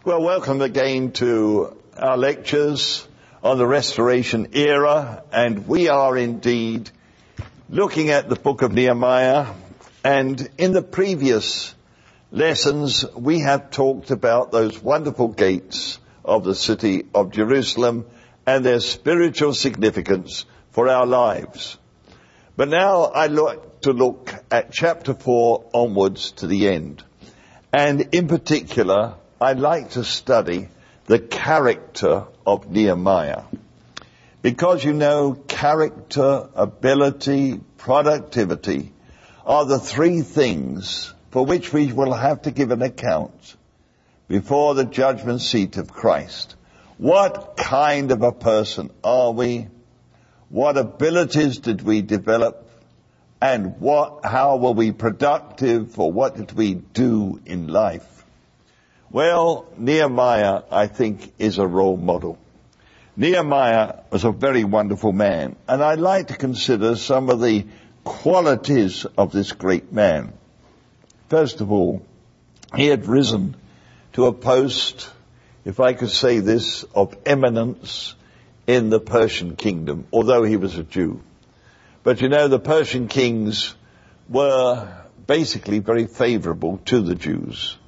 Well, welcome again to our lectures on the Restoration era, and we are indeed looking at the book of Nehemiah. And in the previous lessons, we have talked about those wonderful gates of the city of Jerusalem and their spiritual significance for our lives. But now I'd like to look at chapter 4 onwards to the end. And in particular, I'd like to study the character of Nehemiah. Because you know, character, ability, productivity are the three things for which we will have to give an account before the judgment seat of Christ. What kind of a person are we? What abilities did we develop? And how were we productive, or what did we do in life? Well, Nehemiah, I think, is a role model. Nehemiah was a very wonderful man, and I'd like to consider some of the qualities of this great man. First of all, he had risen to a post, if I could say this, of eminence in the Persian kingdom, although he was a Jew. But you know, the Persian kings were basically very favorable to the Jews.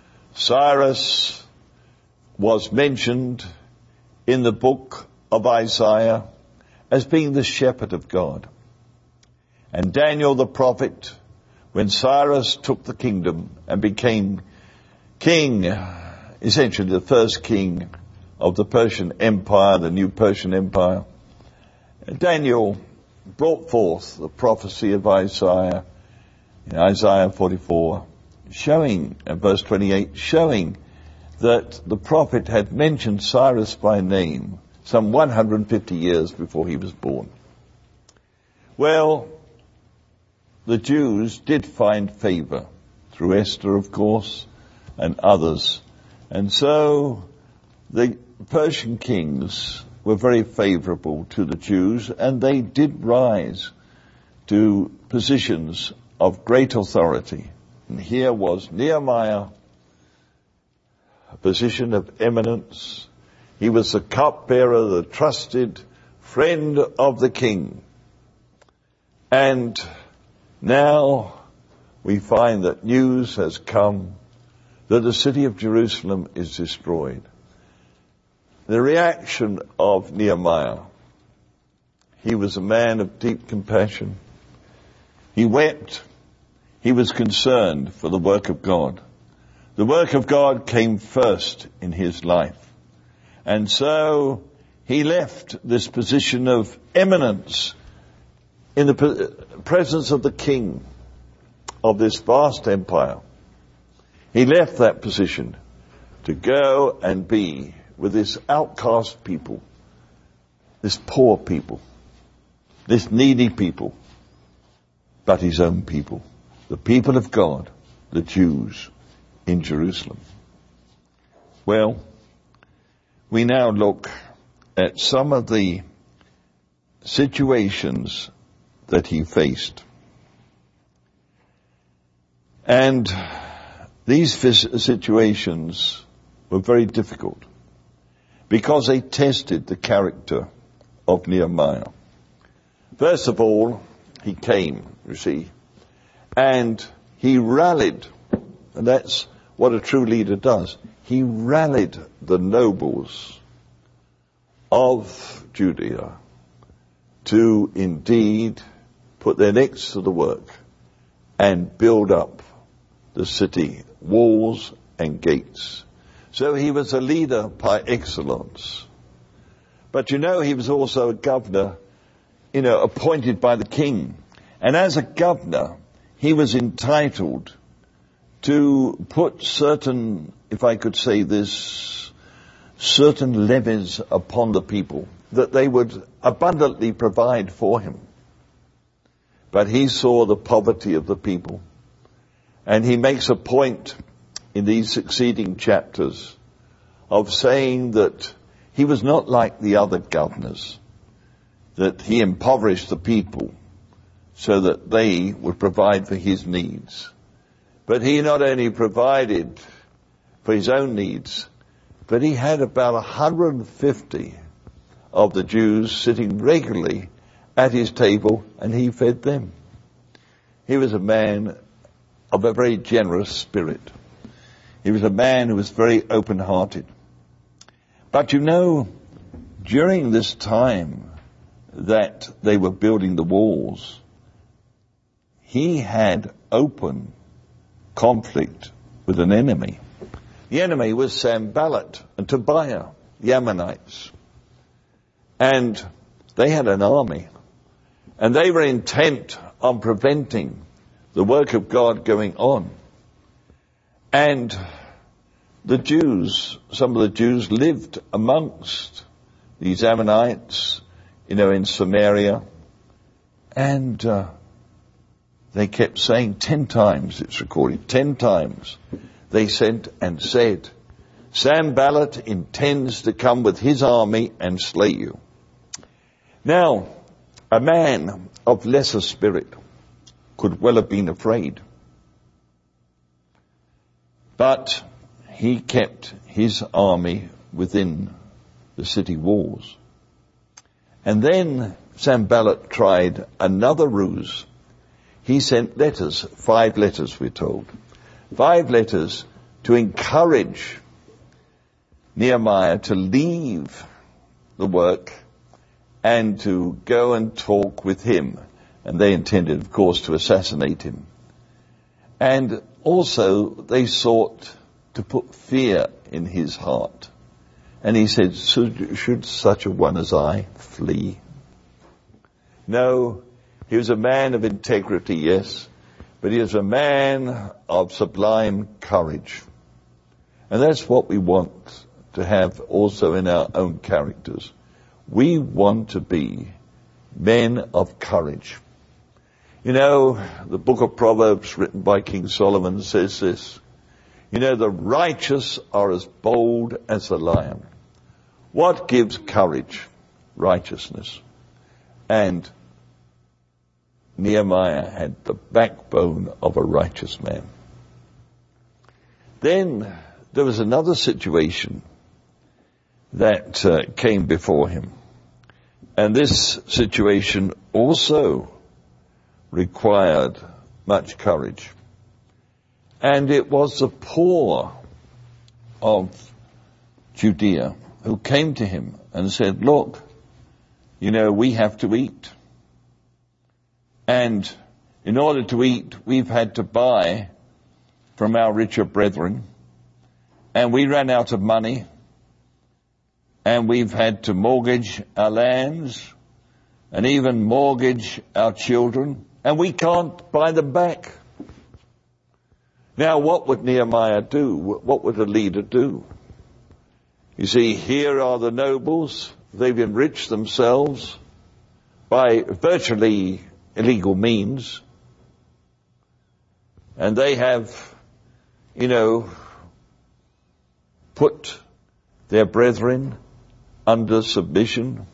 Cyrus was mentioned in the book of Isaiah as being the shepherd of God. And Daniel the prophet, when Cyrus took the kingdom and became king, essentially the first king of the Persian Empire, the new Persian Empire, Daniel brought forth the prophecy of Isaiah, in Isaiah 44, showing, verse 28, showing that the prophet had mentioned Cyrus by name some 150 years before he was born. Well, the Jews did find favor through Esther, of course, and others. And so the Persian kings were very favorable to the Jews, and they did rise to positions of great authority. And here was Nehemiah, a position of eminence. He was the cupbearer, the trusted friend of the king. And now we find that news has come that the city of Jerusalem is destroyed. The reaction of Nehemiah, he was a man of deep compassion. He wept. He was concerned for the work of God. The work of God came first in his life. And so he left this position of eminence in the presence of the king of this vast empire. He left that position to go and be with this outcast people, this poor people, this needy people, but his own people. The people of God, the Jews in Jerusalem. Well, we now look at some of the situations that he faced. And these situations were very difficult because they tested the character of Nehemiah. First of all, he came, you see, and he rallied, and that's what a true leader does. He rallied the nobles of Judea to indeed put their necks to the work and build up the city, walls and gates. So he was a leader by excellence. But you know, he was also a governor, appointed by the king. And as a governor, he was entitled to put certain, if I could say this, certain levies upon the people that they would abundantly provide for him. But he saw the poverty of the people. And he makes a point in these succeeding chapters of saying that he was not like the other governors, that he impoverished the people so that they would provide for his needs. But he not only provided for his own needs, but he had about 150 of the Jews sitting regularly at his table, and he fed them. He was a man of a very generous spirit. He was a man who was very open-hearted. But you know, during this time that they were building the walls, he had open conflict with an enemy. The enemy was Sanballat and Tobiah, the Ammonites. And they had an army. And they were intent on preventing the work of God going on. And the Jews, some of the Jews lived amongst these Ammonites, in Samaria. And they kept saying 10 times, it's recorded, 10 times, they sent and said, Sanballat intends to come with his army and slay you. Now, a man of lesser spirit could well have been afraid. But he kept his army within the city walls. And then Sanballat tried another ruse. He sent letters, 5 letters we're told. 5 letters to encourage Nehemiah to leave the work and to go and talk with him. And they intended, of course, to assassinate him. And also they sought to put fear in his heart. And he said, should such a one as I flee? No, he was a man of integrity, yes, but he was a man of sublime courage. And that's what we want to have also in our own characters. We want to be men of courage. The book of Proverbs written by King Solomon says this, the righteous are as bold as the lion. What gives courage? Righteousness. And Nehemiah had the backbone of a righteous man. Then there was another situation that came before him. And this situation also required much courage. And it was the poor of Judea who came to him and said, look, we have to eat. And in order to eat, we've had to buy from our richer brethren. And we ran out of money. And we've had to mortgage our lands and even mortgage our children. And we can't buy them back. Now, what would Nehemiah do? What would a leader do? You see, here are the nobles. They've enriched themselves by virtually illegal means. And they have, put their brethren under submission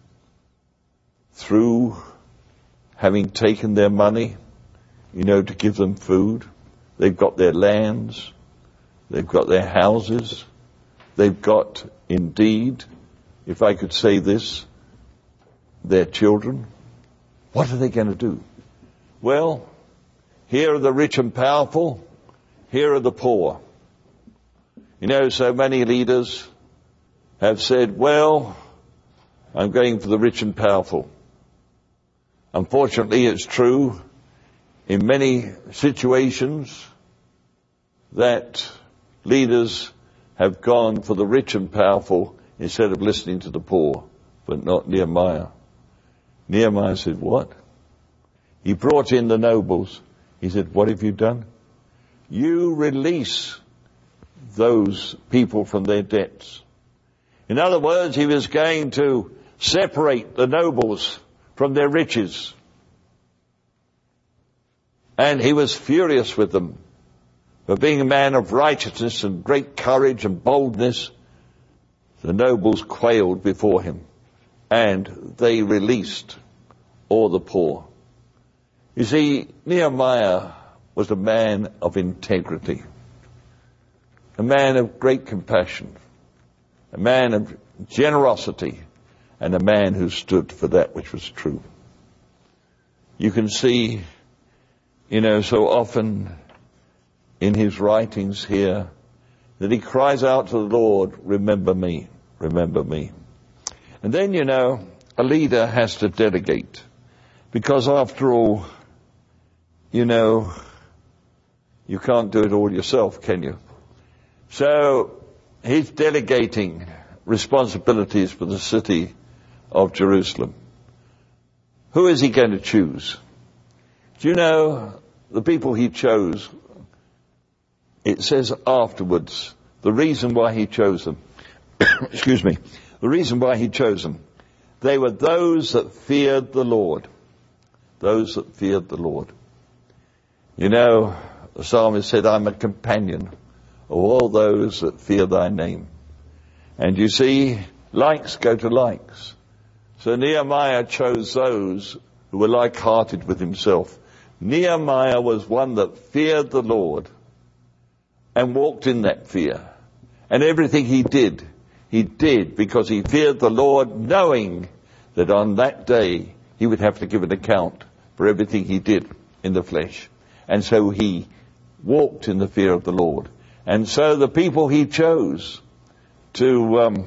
through having taken their money, to give them food. They've got their lands. They've got their houses. They've got, indeed, if I could say this, their children. What are they going to do? Well, here are the rich and powerful. Here are the poor. So many leaders have said, well, I'm going for the rich and powerful. Unfortunately, it's true in many situations that leaders have gone for the rich and powerful instead of listening to the poor, but not Nehemiah. Nehemiah said, what? He brought in the nobles. He said, what have you done? You release those people from their debts. In other words, he was going to separate the nobles from their riches. And he was furious with them for being a man of righteousness and great courage and boldness. The nobles quailed before him, and they released all the poor. You see, Nehemiah was a man of integrity, a man of great compassion. a man of generosity, and a man who stood for that which was true. You can see, so often in his writings here that he cries out to the Lord, remember me, remember me. And then, a leader has to delegate, because after all, you can't do it all yourself, can you? So he's delegating responsibilities for the city of Jerusalem. Who is he going to choose? Do you know the people he chose? It says afterwards, the reason why he chose them, excuse me, the reason why he chose them, they were those that feared the Lord. Those that feared the Lord. The psalmist said, I'm a companion of all those that fear thy name. And you see, likes go to likes. So Nehemiah chose those who were like-hearted with himself. Nehemiah was one that feared the Lord and walked in that fear. And everything he did because he feared the Lord, knowing that on that day he would have to give an account for everything he did in the flesh. And so he walked in the fear of the Lord. And so the people he chose to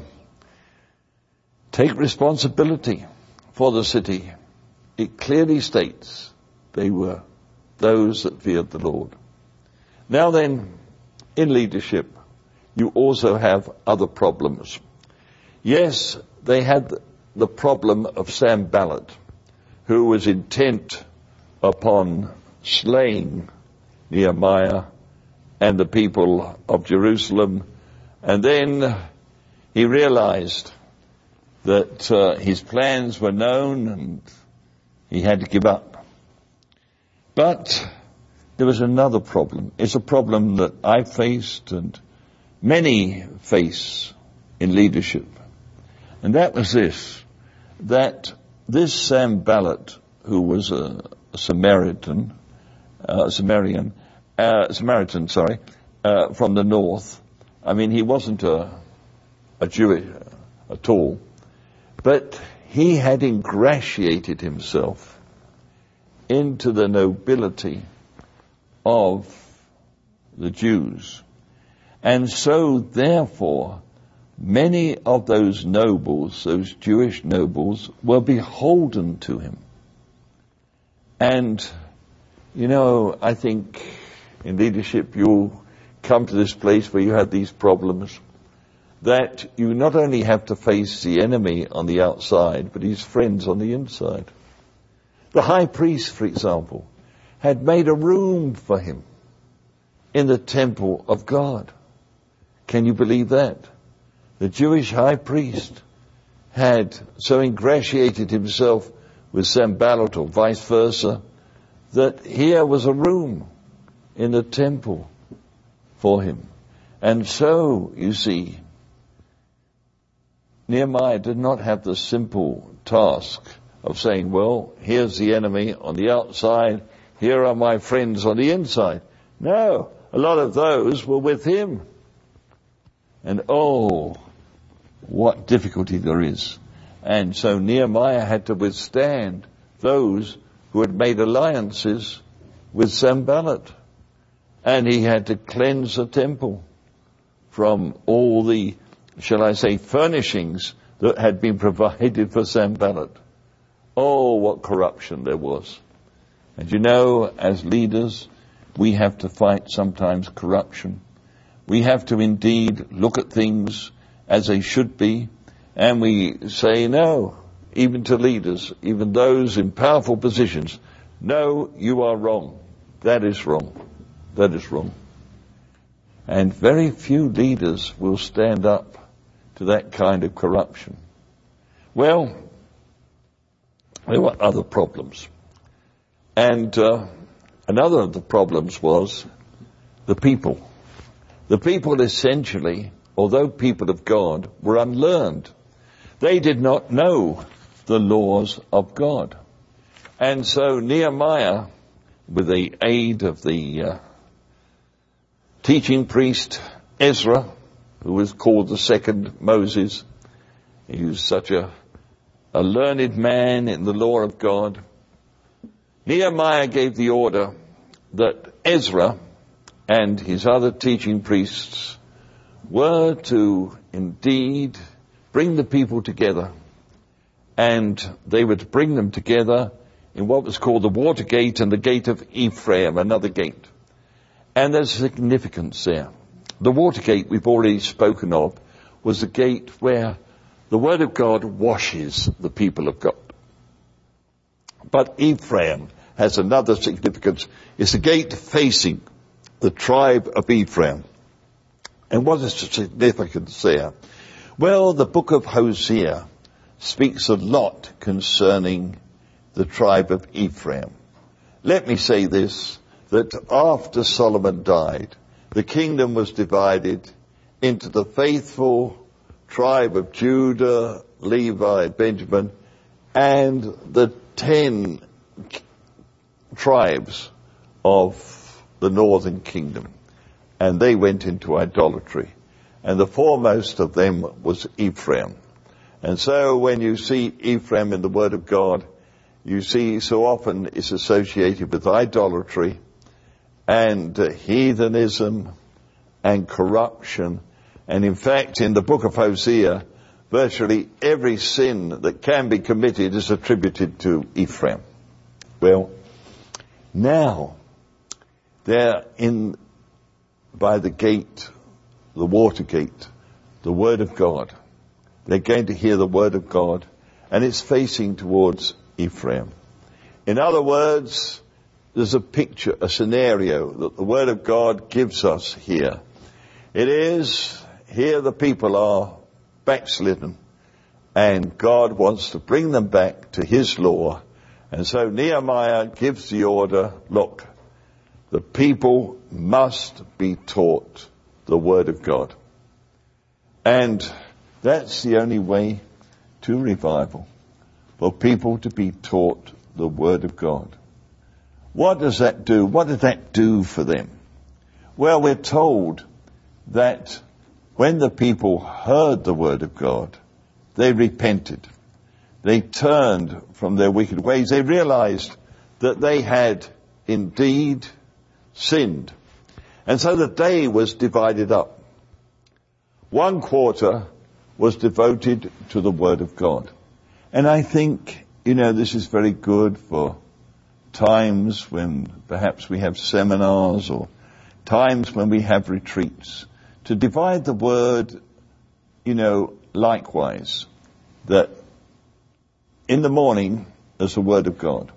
take responsibility for the city, it clearly states they were those that feared the Lord. Now then, in leadership, you also have other problems. Yes, they had the problem of Sanballat, who was intent upon slaying Nehemiah and the people of Jerusalem. And then he realized that his plans were known and he had to give up. But there was another problem. It's a problem that I faced and many face in leadership. And that was this, that this Sanballat, who was a Samaritan, from the north. I mean, he wasn't a Jew at all, but he had ingratiated himself into the nobility of the Jews. And so, therefore, many of those nobles, those Jewish nobles, were beholden to him. And, I think in leadership you'll come to this place where you have these problems, that you not only have to face the enemy on the outside, but his friends on the inside. The high priest, for example, had made a room for him in the temple of God. Can you believe that? The Jewish high priest had so ingratiated himself with Sanballat, or vice versa, that here was a room in the temple for him. And so, you see, Nehemiah did not have the simple task of saying, well, here's the enemy on the outside, here are my friends on the inside. No, a lot of those were with him. And oh, what difficulty there is. And so Nehemiah had to withstand those who had made alliances with Sanballat. And he had to cleanse the temple from all the, shall I say, furnishings that had been provided for Sanballat. Oh, what corruption there was. And as leaders, we have to fight sometimes corruption. We have to indeed look at things as they should be, and we say no, even to leaders, even those in powerful positions. No, you are wrong. That is wrong. That is wrong. And very few leaders will stand up to that kind of corruption. Well, there were other problems. And another of the problems was the people. The people essentially, although people of God, were unlearned. They did not know the laws of God. And so Nehemiah, with the aid of the teaching priest Ezra, who was called the second Moses. He was such a learned man in the law of God. Nehemiah gave the order that Ezra and his other teaching priests were to indeed bring the people together. And they were to bring them together in what was called the Water Gate and the Gate of Ephraim, another gate. And there's significance there. The Water Gate we've already spoken of was the gate where the Word of God washes the people of God. But Ephraim has another significance. It's a gate facing the tribe of Ephraim. And what is the significance there? Well, the book of Hosea speaks a lot concerning the tribe of Ephraim. Let me say this, that after Solomon died, the kingdom was divided into the faithful tribe of Judah, Levi, Benjamin, and the 10 tribes of the northern kingdom. And they went into idolatry. And the foremost of them was Ephraim. And so when you see Ephraim in the Word of God, you see so often it's associated with idolatry and heathenism and corruption. And in fact, in the book of Hosea, virtually every sin that can be committed is attributed to Ephraim. Well, now they're in by the gate, the water gate, the Word of God. They're going to hear the Word of God, and it's facing towards Ephraim. In other words, there's a picture, a scenario that the Word of God gives us here. It is, here the people are backslidden, and God wants to bring them back to His law. And so Nehemiah gives the order, look, the people must be taught the Word of God. And that's the only way to revival, for people to be taught the Word of God. What does that do? What did that do for them? Well, we're told that when the people heard the Word of God, they repented. They turned from their wicked ways. They realized that they had indeed sinned. And so the day was divided up. One quarter was devoted to the Word of God. And I think, this is very good for times when perhaps we have seminars or times when we have retreats, to divide the Word, likewise, that in the morning there's the Word of God.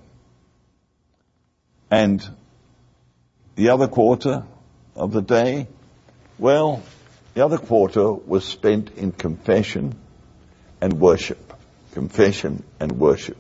And the other quarter of the day, well, the other quarter was spent in confession and worship. Confession and worship.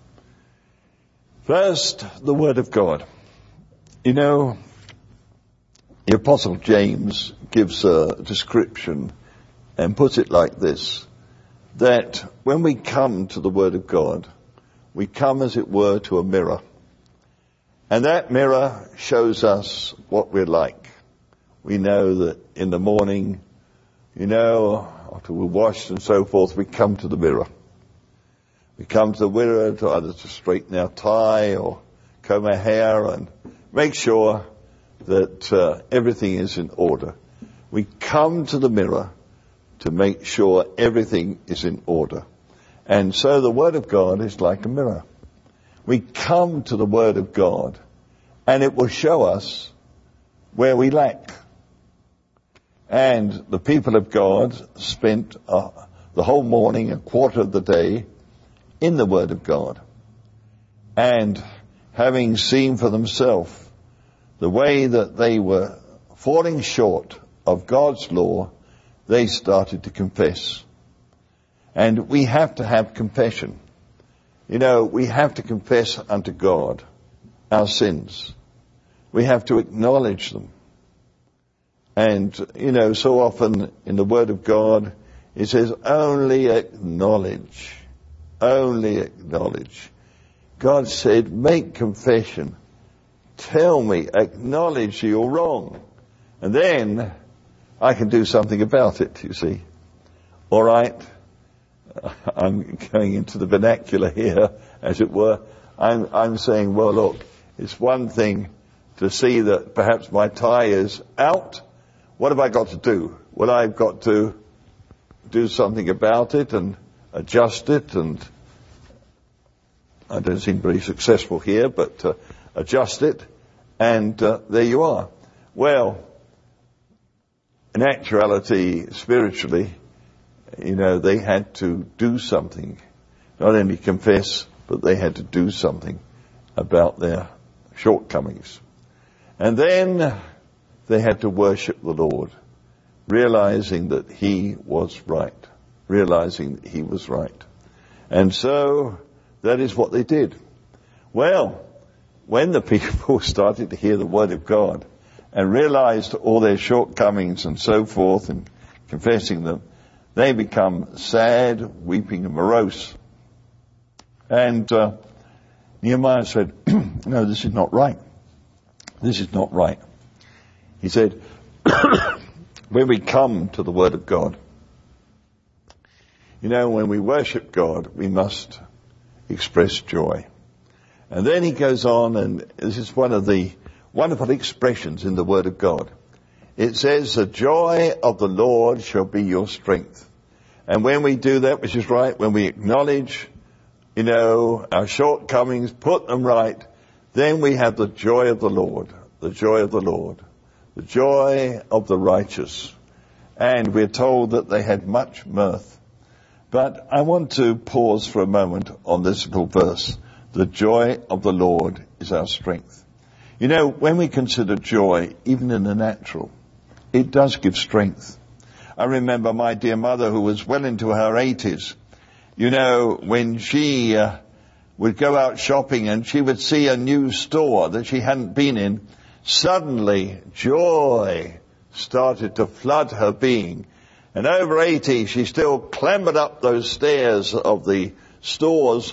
First, the Word of God. The Apostle James gives a description and puts it like this, that when we come to the Word of God, we come, as it were, to a mirror. And that mirror shows us what we're like. We know that in the morning, after we're washed and so forth, we come to the mirror. We come to the mirror to either to straighten our tie or comb our hair and make sure that everything is in order. We come to the mirror to make sure everything is in order. And so the Word of God is like a mirror. We come to the Word of God, and it will show us where we lack. And the people of God spent the whole morning, a quarter of the day, in the Word of God. And having seen for themselves the way that they were falling short of God's law, they started to confess. And we have to have confession. We have to confess unto God our sins. We have to acknowledge them. And, so often in the Word of God, it says, only acknowledge. Only acknowledge. God said, make confession. Tell me, acknowledge you're wrong. And then, I can do something about it, you see. All right? I'm going into the vernacular here, as it were. I'm saying, well, look, it's one thing to see that perhaps my tie is out. What have I got to do? Well, I've got to do something about it and adjust it, and I don't seem very successful here, but adjust it, and there you are. Well, in actuality, spiritually, they had to do something. Not only confess, but they had to do something about their shortcomings. And then they had to worship the Lord, realizing that He was right. Realizing that He was right. And so, that is what they did. Well, when the people started to hear the Word of God and realized all their shortcomings and so forth and confessing them, they become sad, weeping and morose. And Nehemiah said, no, this is not right. This is not right. He said, when we come to the Word of God, when we worship God, we must express joy. And then he goes on, and this is one of the wonderful expressions in the Word of God. It says, the joy of the Lord shall be your strength. And when we do that, which is right, when we acknowledge, our shortcomings, put them right, then we have the joy of the Lord, the joy of the Lord, the joy of the righteous. And we're told that they had much mirth. But I want to pause for a moment on this little verse. The joy of the Lord is our strength. When we consider joy, even in the natural, it does give strength. I remember my dear mother, who was well into her 80s, when she would go out shopping and she would see a new store that she hadn't been in, suddenly joy started to flood her being. And over 80, she still clambered up those stairs of the stores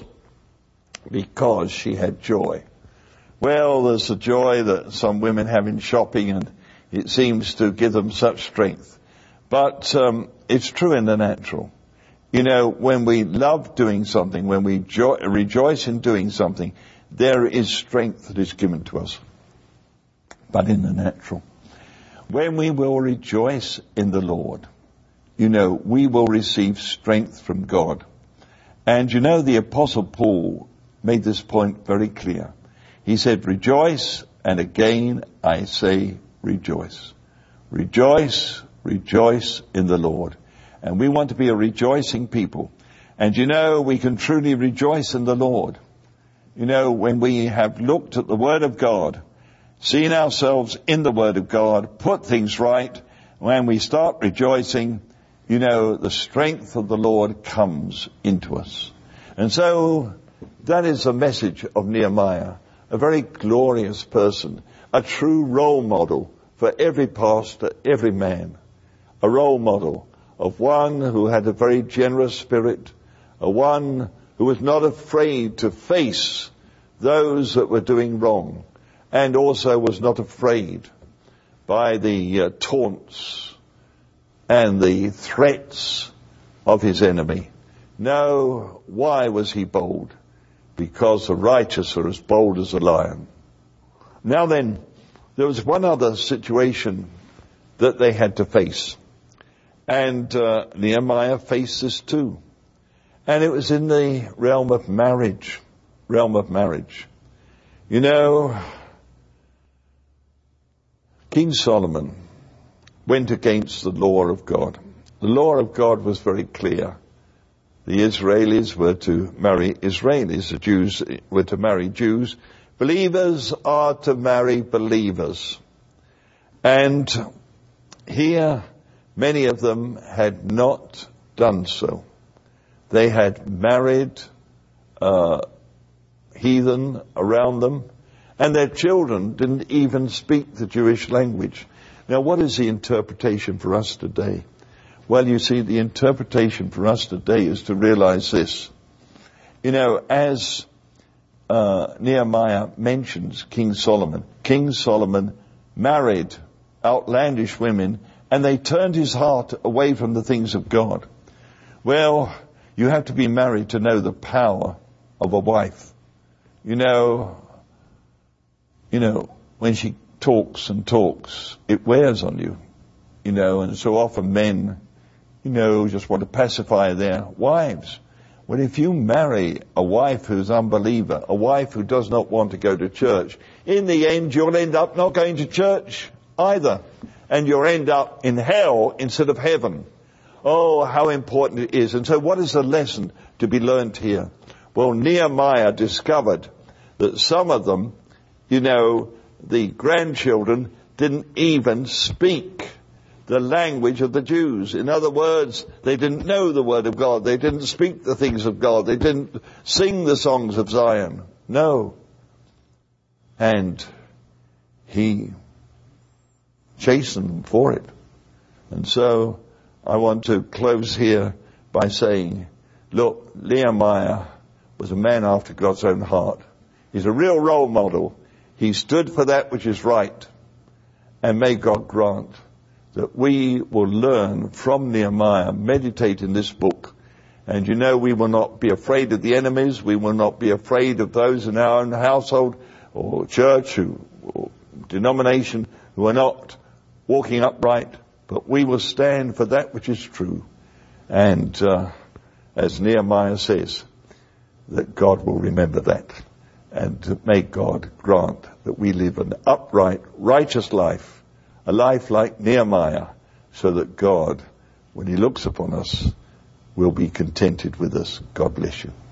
because she had joy. Well, there's a joy that some women have in shopping, and it seems to give them such strength. But it's true in the natural. When we love doing something, when we rejoice in doing something, there is strength that is given to us. But in the natural, when we will rejoice in the Lord, we will receive strength from God. And the Apostle Paul made this point very clear. He said, rejoice, and again I say rejoice. Rejoice, rejoice in the Lord. And we want to be a rejoicing people. And we can truly rejoice in the Lord. When we have looked at the Word of God, seen ourselves in the Word of God, put things right, when we start rejoicing, the strength of the Lord comes into us. And so, that is the message of Nehemiah. A very glorious person. A true role model for every pastor, every man. A role model of one who had a very generous spirit. A one who was not afraid to face those that were doing wrong. And also was not afraid by the taunts and the threats of his enemy. No, why was he bold? Because the righteous are as bold as a lion. Now then, there was one other situation that they had to face. And Nehemiah faced this too. And it was in the realm of marriage. King Solomon went against the law of God. The law of God was very clear. The Israelis were to marry Israelis. The Jews were to marry Jews. Believers are to marry believers. And here, many of them had not done so. They had married heathen around them, and their children didn't even speak the Jewish language. Now, what is the interpretation for us today? Well, you see, the interpretation for us today is to realize this. As Nehemiah mentions King Solomon married outlandish women and they turned his heart away from the things of God. Well, you have to be married to know the power of a wife. You know, when she talks and talks, it wears on you. And so often men, just want to pacify their wives. Well, if you marry a wife who's unbeliever, a wife who does not want to go to church, in the end you'll end up not going to church either. And you'll end up in hell instead of heaven. Oh, how important it is. And so what is the lesson to be learned here? Well, Nehemiah discovered that some of them, the grandchildren didn't even speak the language of the Jews. In other words, they didn't know the word of God. They didn't speak the things of God. They didn't sing the songs of Zion. No. And he chastened them for it. And so I want to close here by saying, look, Nehemiah was a man after God's own heart. He's a real role model. He stood for that which is right. And may God grant that we will learn from Nehemiah, meditate in this book. And we will not be afraid of the enemies. We will not be afraid of those in our own household or church or denomination who are not walking upright. But we will stand for that which is true. And as Nehemiah says, that God will remember that. And may God grant that we live an upright, righteous life, a life like Nehemiah, so that God, when he looks upon us, will be contented with us. God bless you.